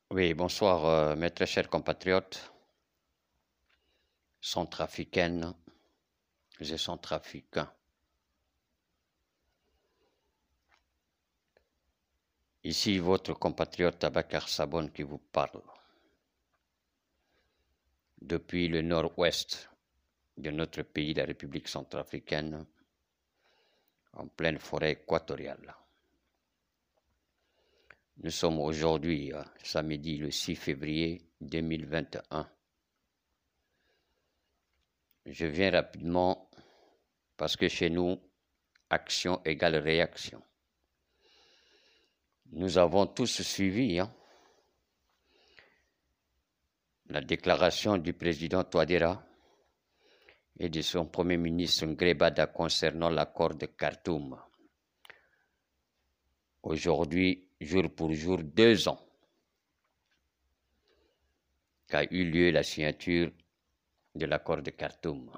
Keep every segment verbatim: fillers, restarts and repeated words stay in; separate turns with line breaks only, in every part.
Oui, bonsoir, euh, mes très chers compatriotes centrafricaines et centrafricains. Ici, votre compatriote Abakar Sabon qui vous parle. Depuis le nord-ouest de notre pays, la République centrafricaine, en pleine forêt équatoriale. Nous sommes aujourd'hui, samedi le six février deux mille vingt et un. Je viens rapidement parce que chez nous, action égale réaction. Nous avons tous suivi hein, la déclaration du président Touadéra et de son premier ministre Ngrebada concernant l'accord de Khartoum. Aujourd'hui, jour pour jour, deux ans qu'a eu lieu la signature de l'accord de Khartoum.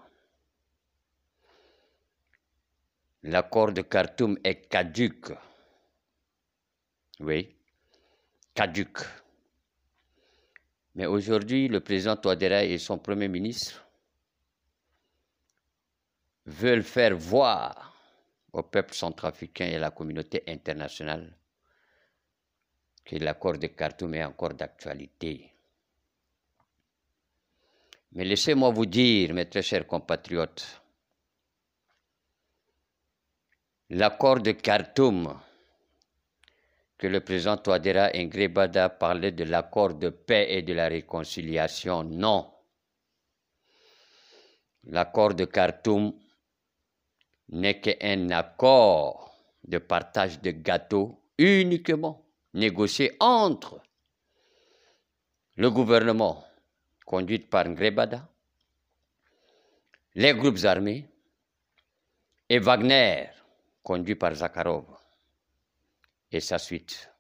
L'accord de Khartoum est caduc. Oui, caduc. Mais aujourd'hui, le président Touadéra et son premier ministre veulent faire voir au peuple centrafricain et à la communauté internationale que l'accord de Khartoum est encore d'actualité. Mais laissez-moi vous dire, mes très chers compatriotes, l'accord de Khartoum, que le président Touadéra et Ngrebada parlaient de l'accord de paix et de la réconciliation, non. L'accord de Khartoum n'est qu'un accord de partage de gâteaux uniquement négocié entre le gouvernement conduit par Ngrebada, les groupes armés et Wagner, conduit par Zakharov et sa suite.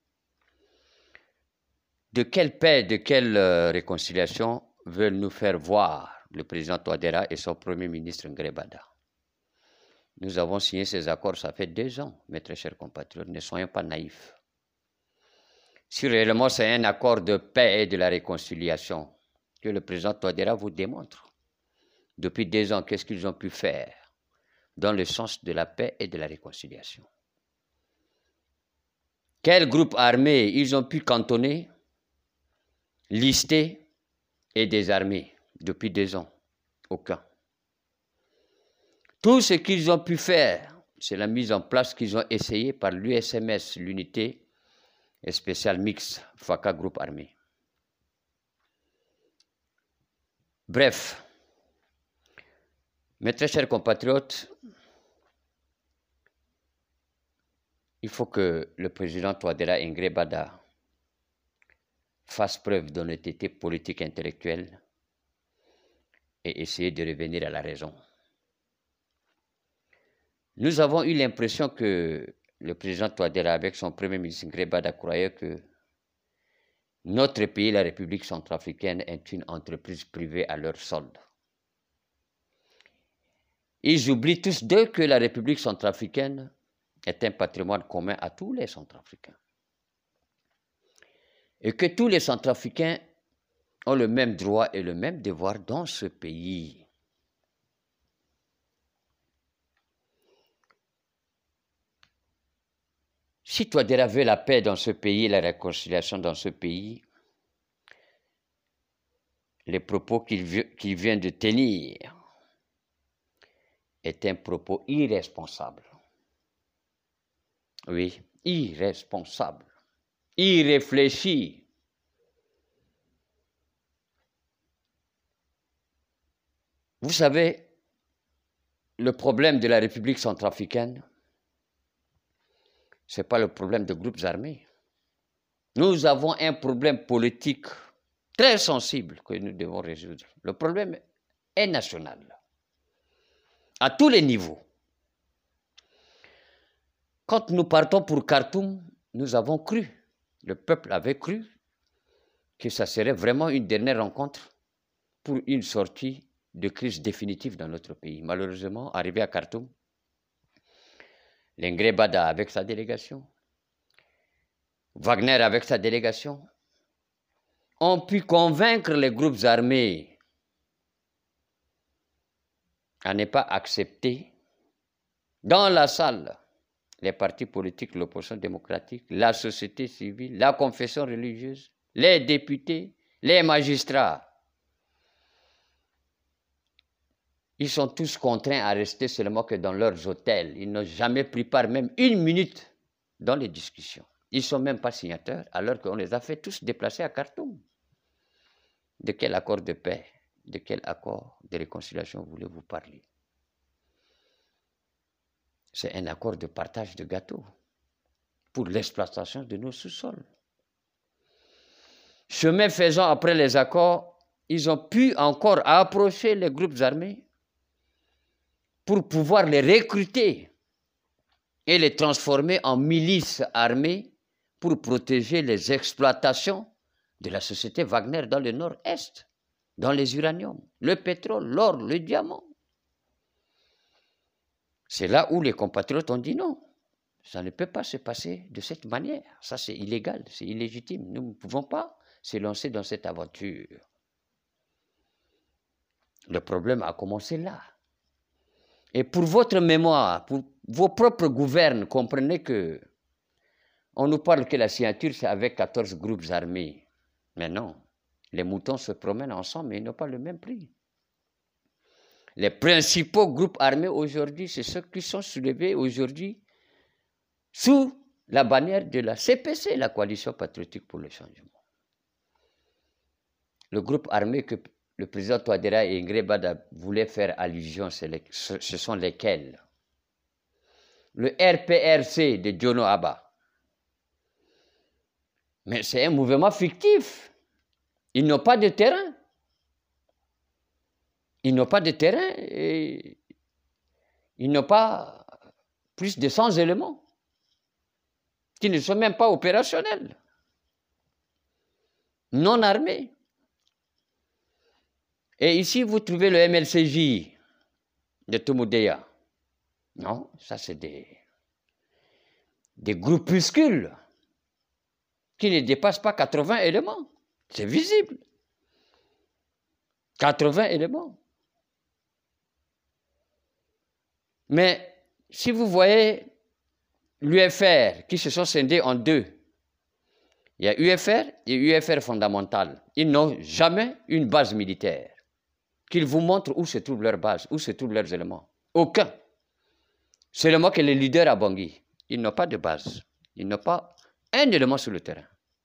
De quelle paix, de quelle euh, réconciliation veulent nous faire voir le président Touadéra et son premier ministre Ngrebada? Nous avons signé ces accords, ça fait deux ans, mes très chers compatriotes, ne soyons pas naïfs. Si réellement c'est un accord de paix et de la réconciliation que le président Touadéra vous démontre, depuis deux ans, qu'est-ce qu'ils ont pu faire dans le sens de la paix et de la réconciliation? Quels groupes armés ils ont pu cantonner, lister et désarmer depuis deux ans? Aucun. Tout ce qu'ils ont pu faire, c'est la mise en place qu'ils ont essayé par l'U S M S, l'unité spéciale mixte, Faka groupe armé. Bref, mes très chers compatriotes, il faut que le président Touadéra Ngrebada fasse preuve d'honnêteté politique intellectuelle et essayer de revenir à la raison. Nous avons eu l'impression que le président Touadéra, avec son premier ministre Ngrebada, croyait que notre pays, la République centrafricaine, est une entreprise privée à leur solde. Ils oublient tous deux que la République centrafricaine est un patrimoine commun à tous les Centrafricains. Et que tous les Centrafricains ont le même droit et le même devoir dans ce pays. Si Touadéra veut la paix dans ce pays, la réconciliation dans ce pays, les propos qu'il qu'il vient de tenir est un propos irresponsable. Oui, irresponsable, irréfléchi. Vous savez, le problème de la République centrafricaine, ce n'est pas le problème de groupes armés. Nous avons un problème politique très sensible que nous devons résoudre. Le problème est national, à tous les niveaux. Quand nous partons pour Khartoum, nous avons cru, le peuple avait cru, que ça serait vraiment une dernière rencontre pour une sortie de crise définitive dans notre pays. Malheureusement, arrivé à Khartoum, l'Ngrebada avec sa délégation, Wagner avec sa délégation, ont pu convaincre les groupes armés à ne pas accepter dans la salle les partis politiques, l'opposition démocratique, la société civile, la confession religieuse, les députés, les magistrats. Ils sont tous contraints à rester seulement que dans leurs hôtels. Ils n'ont jamais pris part même une minute dans les discussions. Ils ne sont même pas signataires, alors qu'on les a fait tous déplacer à Khartoum. De quel accord de paix, de quel accord de réconciliation voulez-vous parler? C'est un accord de partage de gâteaux pour l'exploitation de nos sous-sols. Chemin faisant, après les accords, ils ont pu encore approcher les groupes armés pour pouvoir les recruter et les transformer en milices armées pour protéger les exploitations de la société Wagner dans le nord-est, dans les uraniums, le pétrole, l'or, le diamant. C'est là où les compatriotes ont dit non, ça ne peut pas se passer de cette manière. Ça, c'est illégal, c'est illégitime. Nous ne pouvons pas se lancer dans cette aventure. Le problème a commencé là. Et pour votre mémoire, pour vos propres gouvernes, comprenez que on nous parle que la signature, c'est avec quatorze groupes armés. Mais non, les moutons se promènent ensemble, mais ils n'ont pas le même prix. Les principaux groupes armés aujourd'hui, c'est ceux qui sont soulevés aujourd'hui sous la bannière de la C P C, la Coalition patriotique pour le changement. Le groupe armé que le président Touadéra et Ingre Bada voulaient faire allusion, les, ce, ce sont lesquels? Le R P R C de Djono Abba. Mais c'est un mouvement fictif. Ils n'ont pas de terrain. Ils n'ont pas de terrain et ils n'ont pas plus de cent éléments qui ne sont même pas opérationnels, non armés. Et ici, vous trouvez le M L C J de Tumoudeya. Non, ça c'est des, des groupuscules qui ne dépassent pas quatre-vingts éléments. C'est visible. quatre-vingts éléments. Mais si vous voyez l'U F R qui se sont scindés en deux, il y a U F R et U F R fondamental. Ils n'ont jamais une base militaire. Qu'ils vous montrent où se trouve leur base, où se trouvent leurs éléments. Aucun. Seulement que les leaders à Bangui, ils n'ont pas de base. Ils n'ont pas un élément sur le terrain.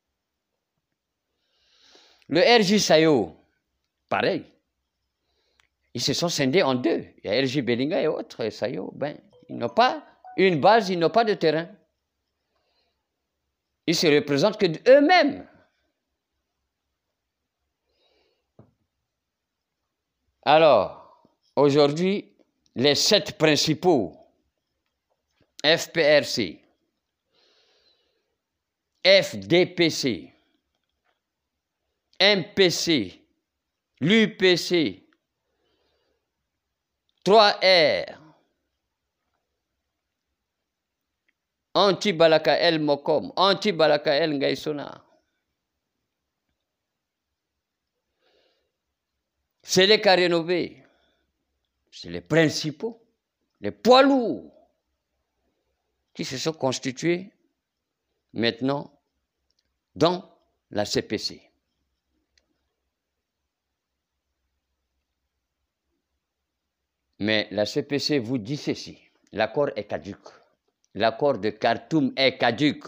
Le R J Sayo, pareil. Ils se sont scindés en deux. Il y a R J Belinga et autres, et Sayo, ben, ils n'ont pas une base, ils n'ont pas de terrain. Ils se représentent que d'eux-mêmes. Alors, aujourd'hui, les sept principaux, F P R C, F D P C, M P C, l'U P C, trois R, Anti-Balaka El Mokom, Anti-Balaka El Ngaïsona. C'est les cas rénovés, c'est les principaux, les poids lourds qui se sont constitués maintenant dans la C P C. Mais la C P C vous dit ceci, l'accord est caduc. L'accord de Khartoum est caduc.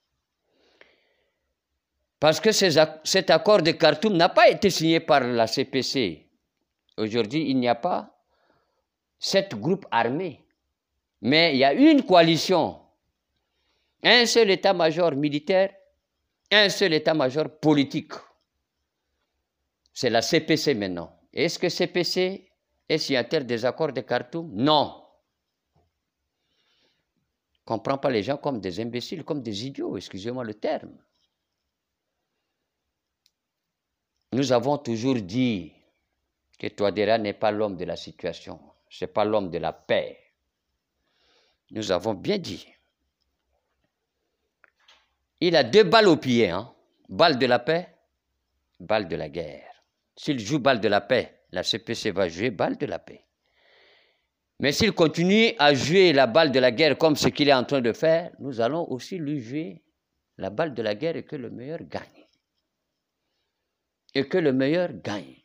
Parce que ces, cet accord de Khartoum n'a pas été signé par la C P C. Aujourd'hui, il n'y a pas sept groupes armés, mais il y a une coalition, un seul état-major militaire, un seul état-major politique. C'est la C P C maintenant. Est-ce que C P C est signataire des accords de Khartoum? Non. On ne comprend pas les gens comme des imbéciles, comme des idiots, excusez-moi le terme. Nous avons toujours dit que Touadéra n'est pas l'homme de la situation, ce n'est pas l'homme de la paix. Nous avons bien dit. Il a deux balles au pied, hein? Balle de la paix balle de la guerre. S'il joue balle de la paix, la C P C va jouer balle de la paix. Mais s'il continue à jouer la balle de la guerre comme ce qu'il est en train de faire, nous allons aussi lui jouer la balle de la guerre et que le meilleur gagne. Et que le meilleur gagne.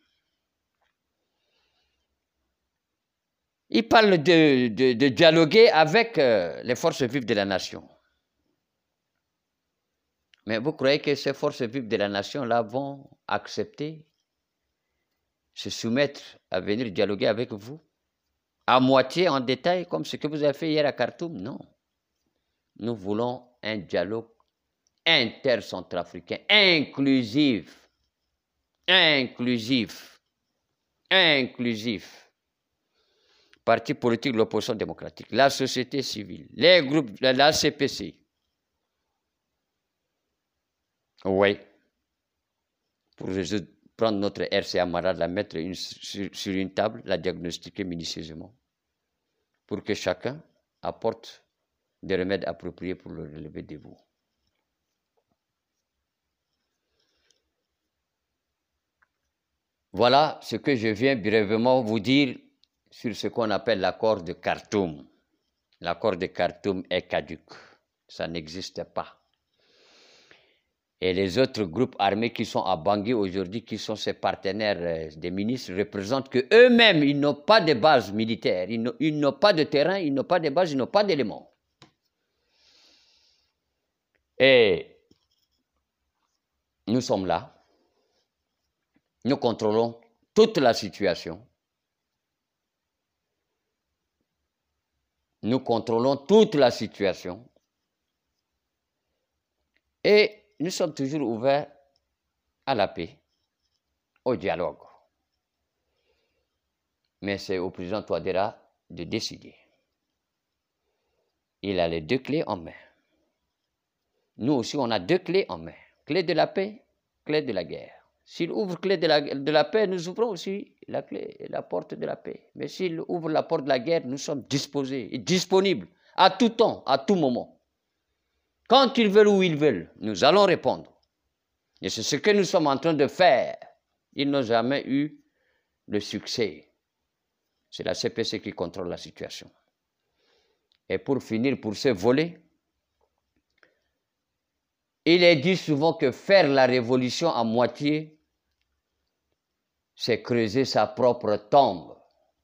Il parle de, de, de dialoguer avec euh, les forces vives de la nation. Mais vous croyez que ces forces vives de la nation-là vont accepter, se soumettre à venir dialoguer avec vous? À moitié, en détail, comme ce que vous avez fait hier à Khartoum? Non. Nous voulons un dialogue inter-centrafricain, inclusif, inclusif, inclusif. Parti politique de l'opposition démocratique, la société civile, les groupes, la C P C. Oui. Pour résoudre, prendre notre R C A malade, la mettre une, sur, sur une table, la diagnostiquer minutieusement, pour que chacun apporte des remèdes appropriés pour le relever de vous. Voilà ce que je viens brièvement vous dire sur ce qu'on appelle l'accord de Khartoum. L'accord de Khartoum est caduc. Ça n'existe pas. Et les autres groupes armés qui sont à Bangui aujourd'hui, qui sont ses partenaires euh, des ministres, représentent qu'eux-mêmes, ils n'ont pas de base militaire, ils n'ont pas de terrain, ils n'ont pas de base, ils n'ont pas d'éléments. Et nous sommes là. Nous contrôlons toute la situation. Nous contrôlons toute la situation. Et nous sommes toujours ouverts à la paix, au dialogue. Mais c'est au président Touadéra de décider. Il a les deux clés en main. Nous aussi, on a deux clés en main. Clé de la paix, clé de la guerre. S'il ouvre clé de la, de la paix, nous ouvrons aussi la clé, la porte de la paix. Mais s'il ouvre la porte de la guerre, nous sommes disposés et disponibles à tout temps, à tout moment. Quand ils veulent ou ils veulent, nous allons répondre. Et c'est ce que nous sommes en train de faire. Ils n'ont jamais eu le succès. C'est la C P C qui contrôle la situation. Et pour finir, pour ce volet, il est dit souvent que faire la révolution à moitié, c'est creuser sa propre tombe.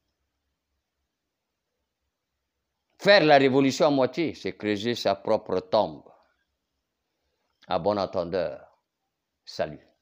Faire la révolution à moitié, c'est creuser sa propre tombe. À bon entendeur, salut.